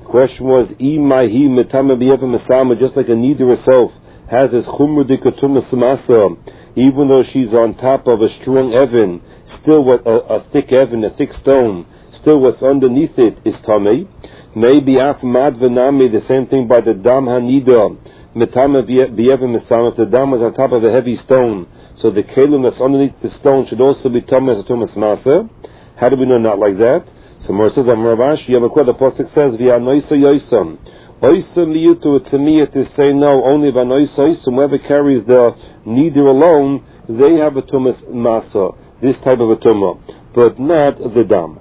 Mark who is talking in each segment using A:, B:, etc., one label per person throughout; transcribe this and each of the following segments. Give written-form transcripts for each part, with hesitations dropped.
A: Question was, Imahi Metama B'Yeva Masama, just like a Nida herself has this Chumra Dikatuma Samasa, even though she's on top of a strong Evan, still what a thick Evan, a thick stone, still what's underneath it is Tamei. Maybe Af Mad Venami, the same thing by the Dam Hanida, Metama B'Yeva Masama, if the Dam was on top of a heavy stone, so the Kalim that's underneath the stone should also be Tamei as a Tumas Masa. How do we know not like that? So Mor says, Amravash, Yavakwa, the Pasuk says, V'anoisa Yosam. Oisam liyutu, to me it is say no, only V'anoisa Oisam, whoever carries the neither alone, they have a Tumas Masa, this type of a Tumah, but not the Dam.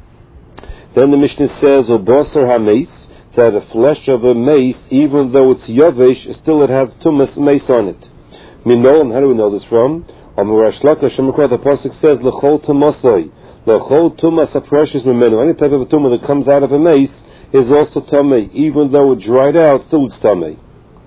A: Then the Mishnah says, Obosar HaMeis, that the flesh of a mace, even though it's Yavish, still it has Tumas mace on it. Minolam, how do we know this from? Amrash Lakesh, the Pasuk says, L'chol Tumasai. The whole tumas are precious memenu. Any type of a tumah that comes out of a mace is also tamei. Even though it dried out, still it's tamei.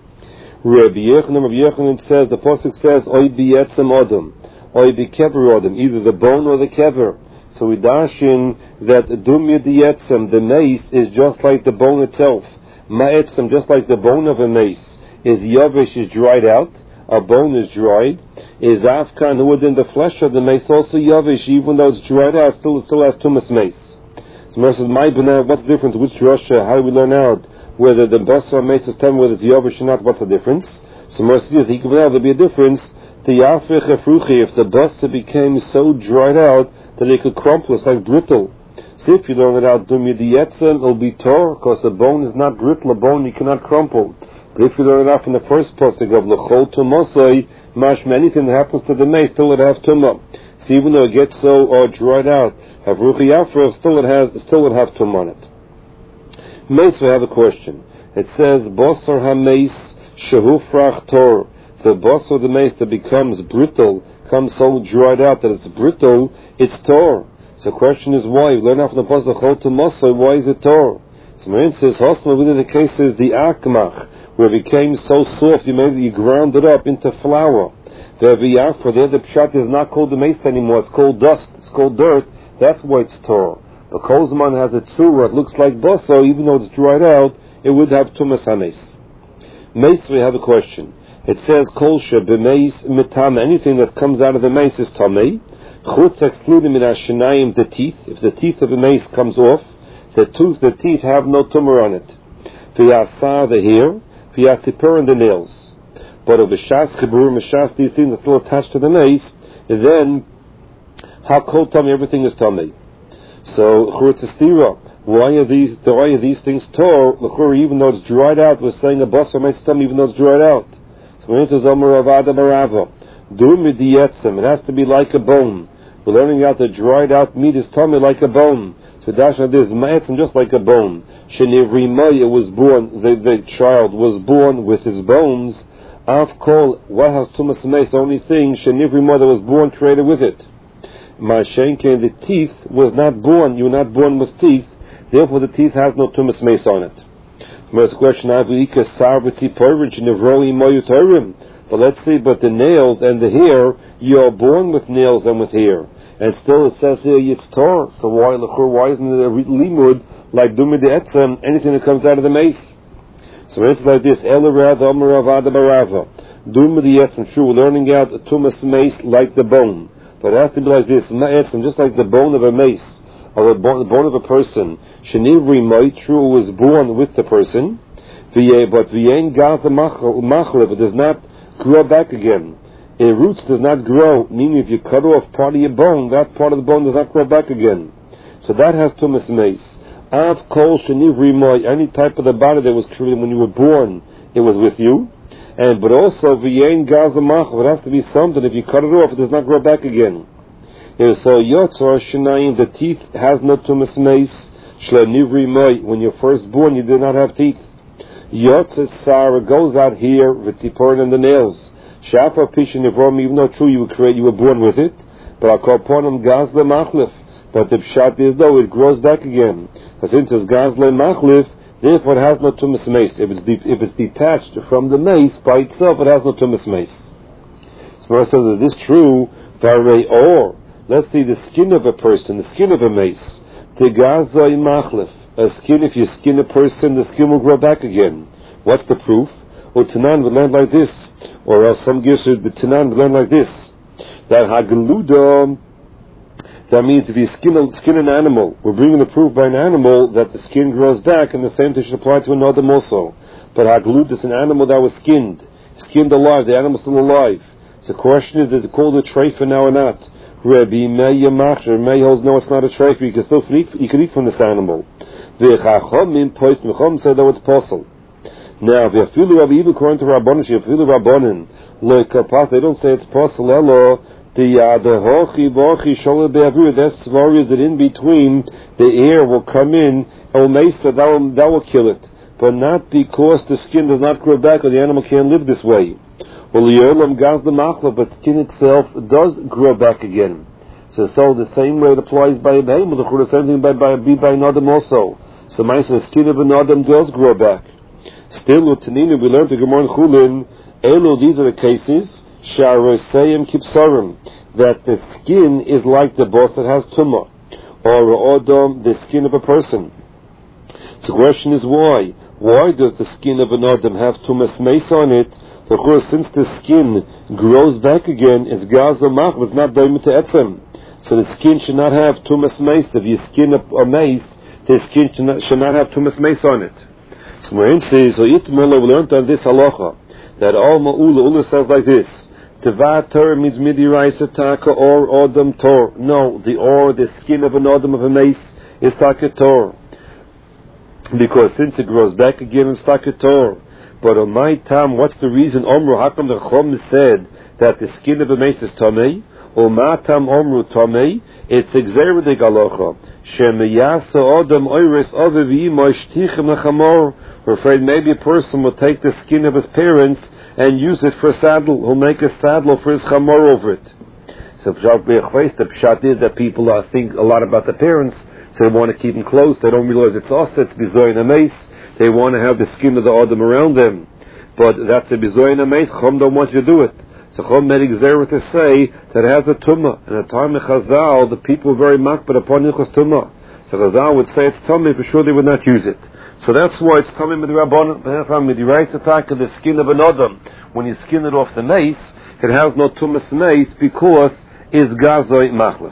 A: Rabbi Yochanan says, the pasuk says, Oy bi'etzem odom, Oy bi'kever odom, either the bone or the kever. So we dash in that dumya di'etzem, the mace is just like the bone itself. Ma'etzem, just like the bone of a mace, is yavish, is dried out. A bone is dried. Is afkan, who within the flesh of the mace also yavish, even though it's dried out, still has tumas mace. So Mer says, my b'nai, what's the difference? Which Russia? How do we learn out whether the basar mace is telling whether it's yavish or not? What's the difference? So Mer says, there'll be a difference. The yafich efruchi, if the basar became so dried out that it could crumple, it's like brittle. See, if you learn it out, dumya di'etzem, it'll be tor, because a bone is not brittle, a bone you cannot crumple. But if you learn it out from the first pasuk of l'chol tumasai, mashma, anything that happens to the mace, still it have tumah. So even though it gets so dried out, havruchi yafra, still it have tumah on it. Mace, we have a question. It says, basar ha-mace shehufrach tor. The basar of the mace that becomes brittle, comes so dried out that it's brittle, it's tor. So the question is why? We learn out from the pasuk l'chol tumasai, why is it tor? So Marin says, Hosma, within the case is the akmach, where it became so soft, you ground it up into flour. The v'yafra, there the pshat is not called the mace anymore, it's called dust, it's called dirt, that's why it's tor. The kozman has a tzura, it looks like baso, even though it's dried out, it would have tumas hames. Mace, we have a question. It says, kolsha b'meis mitam, anything that comes out of the mace is tamei. Chutz excluding min hashanayim, the teeth, if the teeth of the mace comes off, the teeth have no tumor on it. V'yasar, the hair, v'yatipur, and the nails. But of b'shas chibur, mishas, these things are still attached to the mace, then hakol tummy, everything is tummy. So churtz estira, why are these things tor? Even though it's dried out, we're saying a basar mace tummy, even though it's dried out. So when it says Omer Avada Barava, Durmi Dietzem, it has to be like a bone. We're learning out the dried out meat is tummy like a bone. So Dashna is ma'etzem, just like a bone. Shenivrimaya was born, the child was born with his bones. Av kol, what has tumas mace? Only thing, Shenivrimaya was born created with it. Ma'ashenke, the teeth was not born. You were not born with teeth. Therefore, the teeth has no tumas mace on it. First question, but let's see, but the nails and the hair, you are born with nails and with hair. And still it says here, it's tor. So why isn't it a limud, like Dumi de Etzem, anything that comes out of the mace? So it's like this, Elerad Omer Avada Barava. Dumi de Etzem, true, we're learning out a tumas mace like the bone. But it has to be like this, Ma'etzem, just like the bone of a mace, or the bone of a person. Shenivri Moit, true, was born with the person. But V'yein Gaza Machlev, it does not grow back again. It roots does not grow, meaning if you cut off part of your bone, that part of the bone does not grow back again. So that has tumas mace. Av kol Shenivri Moit, any type of the body that was created when you were born, it was with you. But also V'yein Gaza Machlev, it has to be something, if you cut it off, it does not grow back again. So Yotzor Shenayim, the teeth has no tumas mace. Shlenivri Moy, when you're first born, you did not have teeth. Yotzor Sarah goes out here with Tziporin and the nails. Shafa Pishin Yivrom, even though true you were born with it. But I call Ponim Gazle Machlif. But the pshat is though it grows back again. But since it's Gazle Machlif, therefore it has no tumas mace. If it's detached from the mace by itself, it has no tumas mace. So I says, is this true? Or let's see the skin of a person, the skin of a mace. Tegazai machlif. a skin, if you skin a person, the skin will grow back again. What's the proof? Well, Tanan would learn like this, or else some gives the Tanan would learn like this, that Hagaluda, that means if you skin an animal, we're bringing the proof by an animal that the skin grows back, and the same thing should apply to another also. But Hagaluda is an animal that was skinned alive, the animal's still alive. So the question is it called a treifa now or not? Rabbi Meir holds no, it's not a treifa, you can still eat from this animal. The Chachamim said that it's possible. Now, if you feel Rabbi, even according to Rabbanan, if you feel Rabbanan, they don't say it's possible. The hochi bochi shola be'avur. That svar is that in between the air will come in, mesa that will kill it, but not because the skin does not grow back or the animal can't live this way. Well, but skin itself does grow back again. So the same way it applies by a behemoth, the same thing by an adam also. So the skin of an adam does grow back. Still, Tanina, we learned the Gemara in Chulin, Elo, these are the cases, Sharosayim Kipsarim, that the skin is like the boss that has tumah, or Odom, the skin of a person. So the question is why? Why does the skin of an Odom have tumas meis on it? So of course, since the skin grows back again, it's Gaza Mach, it's not Daimit Etzem. So the skin should not have tumas meis. If you skin a mace, the skin should not have tumas meis on it. So Marin says, so Itmullah, we learned on this halacha, that all Ula says like this, Tevat Torah means Midiraisa Taka or Odom Tor. No, the skin of an Odom of a mace is Taka Tor. Because since it grows back again, it's Taka Tor. But on my time, what's the reason? Omru, how come the Chum said that the skin of a mace is Tamei? O Matam Omru Tamei, it's Exeredig halacha. We're afraid maybe a person will take the skin of his parents and use it for a saddle. He'll make a saddle for his chamor over it. So the pshat is that people think a lot about the parents, so they want to keep them close. They don't realize it's us, it's bizoyin ameis. They want to have the skin of the adam around them. But that's a bizoyin ameis. Chum don't want you to do it. So Chum made exer to say that it has a tumah. And at the time of Chazal, the people were very makbid upon Hilchos tumah. So Chazal would say it's tumah, for sure they would not use it. So that's why it's tumah with the Rabbanan, with the right attack of the skin of an adam. When you skin it off the mace, it has no tumas mace because it's gazoi machlef.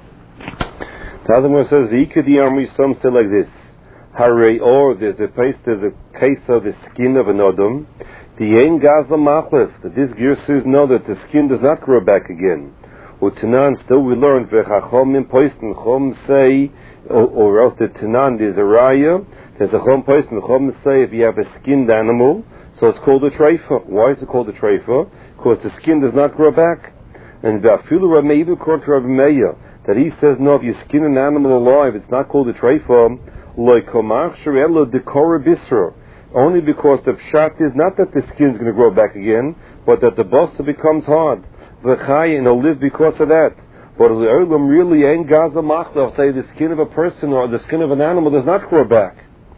A: The other one says, V'ikadi Amri, some say like this. Harei or, there's a case of the skin of an adam. The Ein Gaza Machlef, that this gear says no, that the skin does not grow back again. Utanan, still we learned, V'chachomim poisten, Chom say, or else the Tanan, there's a Raya, there's a Chom poisten, Chom say, if you have a skinned animal, so it's called a treifa. Why is it called a treifa? Because the skin does not grow back. And V'afilu Rameir, according to Rabbi Meir, that he says no, if you skin an animal alive, it's not called a treifa, Loikomach Sherelo Dekora Bisra. Only because the pshat is not that the skin is going to grow back again, but that the basa becomes hard. V'chai, and he'll live because of that. But the Olam really ain't Gaza Machla. Say the skin of a person or the skin of an animal does not grow back.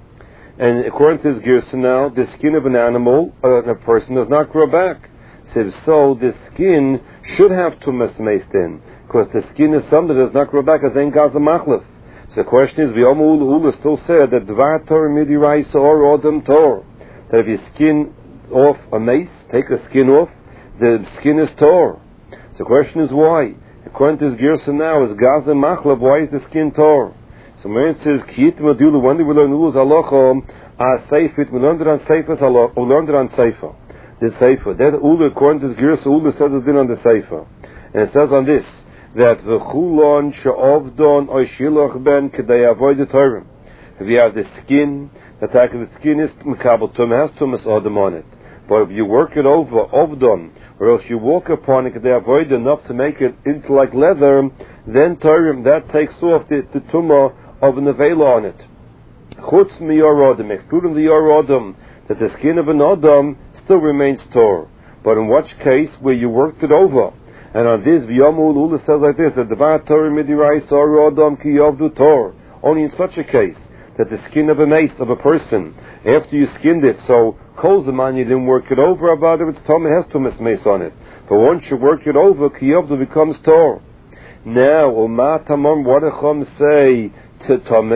A: And according to this Gersa now, the skin of an animal, a person does not grow back. So the skin should have tumas meis then, because the skin is something that does not grow back as ain't Gaza Machla. So the question is, V'yomu Ula still said that Dvar Torah Midiraisa or Odom Tor, that if you skin off a mace, take the skin off, the skin is Tor. So the question is why? According to this Gersa now, is Gaza Machlab, why is the skin Tor? So Marin says, Kiyit Madula, when did we learn Ula's halacha? Seifit, we learned it on Seifa's halacha, we learned it on Seifa. The Seifa. That Ula, according to this Gersa, Ula says it's been on the Seifa. And it says on this, that the chulon she'ovdon or shilach ben kedei avoid the Torah. If you have the skin, the attack of the skin is mekabel tumah, has tumas adam on it. But if you work it over, ovdon, or else you walk upon it, kedei avoid enough to make it into like leather, then Torah, that takes off the tumah of an avela on it. Chutz miyor adam, excluding the yor adam, that the skin of an adam still remains tor. But in which case, where you worked it over, and on this, V'yomul Ula says like this, that Dvar Torah Midirai Sor Odom Ki Yovdu Tor. Only in such a case, that the skin of a mace of a person, after you skinned it, so Kol Zaman you didn't work it over, about it, it's Tom, it has tumas mace on it. But once you work it over, Ki Yovdu becomes Tor. Now, Umat Tamam, what did Chum say to Tomei?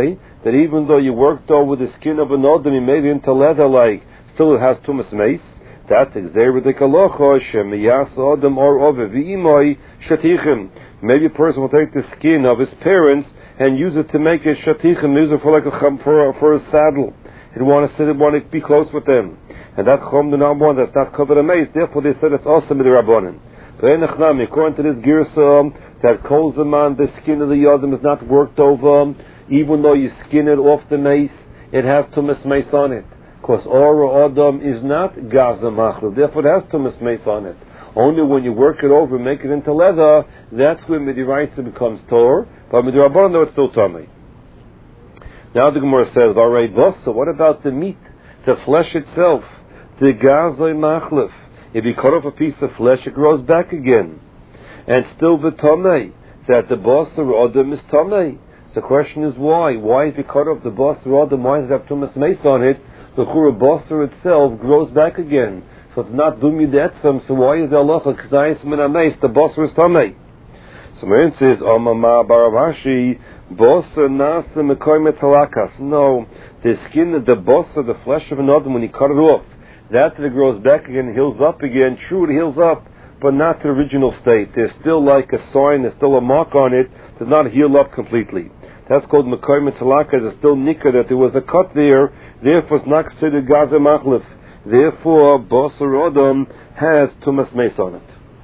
A: that even though you worked over the skin of an Adam, you made it into leather like, still it has tumas meis. That's exactly kalocha shemiyas Adam or ove v'imoi shatichim. Maybe a person will take the skin of his parents and use it to make a shatichim, use it for like for a saddle. He'd want to sit and want to be close with them. And that chom the number one, that's not covered a mace. Therefore they said it's also with the rabbanon. But according to this girsa, that kol zaman, the skin of the yodam is not worked over, even though you skin it off the mace, it has tumas mace on it. Because Ora Adam is not Gaza Machlil, therefore it has tumas mace on it. Only when you work it over and make it into leather, that's when Midiraisa becomes Tor, but Midirabbanan, though, it's still Tomei. Now the Gemara says, alright, so what about the meat, the flesh itself, the Gaza Machlif? If you cut off a piece of flesh, it grows back again. And still the Tomei, that the Basar Adam is Tomei. So the question is why? Why if you cut off the Basar Adam, why does it have tumas mace on it? The Chura Basar itself grows back again. So it's not Dumi Detzam, so why is the Allah K'zayis Min HaMeis, the Basar is Tomei? So Marin says, Amama Baravashi, Basar Nasa Mekoy Metalakas. No, the skin of the Basar, the flesh of an Adam, when you cut it off, that it grows back again, heals up again. True, it heals up, but not to the original state. There's still like a sign, there's still a mark on it, does not heal up completely. That's called Mekoy Metalaka. There's still Nika, that there was a cut there, therefore it's not considered Gaza Machlif. Therefore, Basar Adam has tumas mace on it.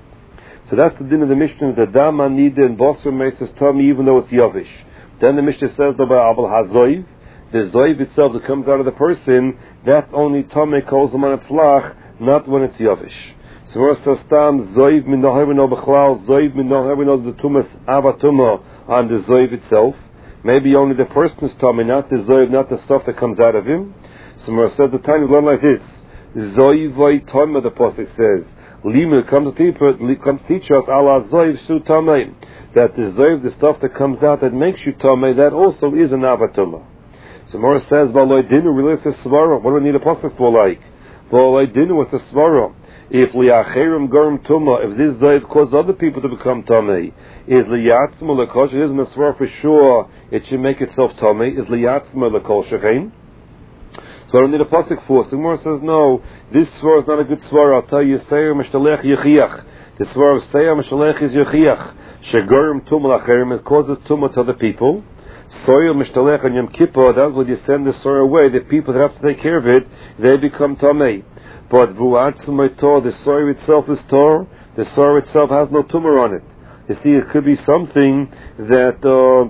A: So that's the din of the Mishnah, the Dama Nida and Basar mace is tummy even though it's Yavish. Then the Mishnah says about Abel HaZoiv, the Zoiv itself that comes out of the person, that's only Tomei calls them on its lach, not when it's Yavish. So we're Stam Zoiv min Nohavino Bechlal, Zoiv min Nohavino the Tumas Avatuma on the Zoiv itself. Maybe only the person is Tomei, not the Zoiv, not the stuff that comes out of him. So we're said the time we learn like this. Zoivai Tomei, the Pasuk says. Lima comes to teach us Allah Zoiv Su Tomei. That the Zoiv, the stuff that comes out that makes you Tomei, that also is an Avatuma. So Mora says, Baloi Dinu relates to Svara. What do we need a pasuk for like? Baloi Dinu was a Svara. If Liacherim Garim Tuma, if this Zayd causes other people to become Tamei, is Liyatzma Lakosh, it isn't a Svara for sure, it should make itself Tamei, is Liyatzma Lakosh Shechein? So I don't need a pasuk for. So Mora says, no, this Svara is not a good Svara. I'll tell you, Seir Mishtalech Yechiach. The Svara of Seir Mishtalech is Yechiach. Shegarim Tuma Lacherim, it causes Tuma to other people. Soil Mishtalech on Yom Kippur, that would you send the soil away, the people that have to take care of it, they become Tamei. But Vu'atzumay Tor, the soil itself is Tor, the soil itself has no tumor on it. You see, it could be something that,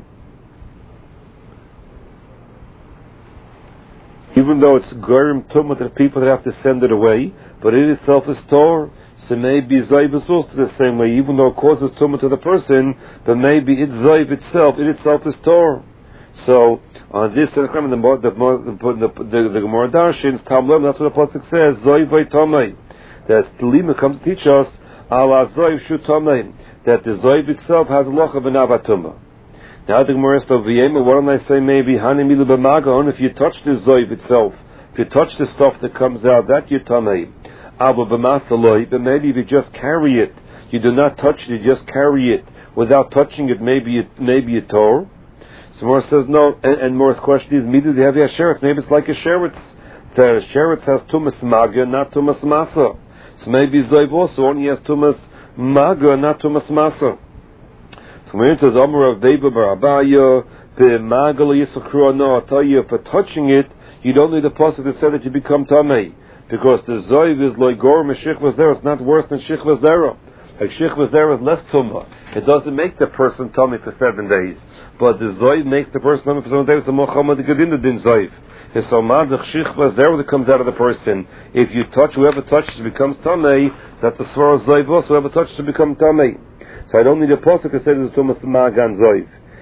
A: even though it's Gerim Tumah to the people that have to send it away, but it itself is Tor, so maybe Zayv is also the same way, even though it causes tumah to the person, but maybe it's Zayv itself, it itself is Tor. So on this, the Gemara Darshins, Tamlim, that's what the pasuk says. Zoy v'tomei. That the Lima comes to teach us ala zoy shu tomei. That the zoy itself has a loch of an avatuma. Now the Gemara says, "V'yema." What don't I say? Maybe hanimilu b'magon. If you touch the zoy itself, if you touch the stuff that comes out, that you tomei. Aba b'masaloi. But maybe if you just carry it, you do not touch it, you just carry it without touching it. Maybe a tor. So Morris says no, and Morris' question is, maybe they have a sheretz. Maybe it's like a sheretz. The sheretz has tumas maga, not tumas masa. So maybe Zoiv also only has tumas maga, not tumas masa. So when it says Amar of Deva Barabaya, the maga yisakru, no, I'll tell you, for touching it, you don't need a pasuk to say that you become tamei, because the Zoiv is like Gor Meshich Vazera. It's not worse than Shich Vazera. Like Shich Vazera is less tumah. It doesn't make the person tamei for 7 days. But the Zoiv makes the person tamei for 7 days. The Muhammad Gedin din Zoiv. It's so madach Shich Vazera that comes out of the person. If you touch, whoever touches becomes tamei. That's as far as Zoiv also. Whoever touches becomes tamei. So I don't need a pasuk to say there's a tumas magan Zoiv.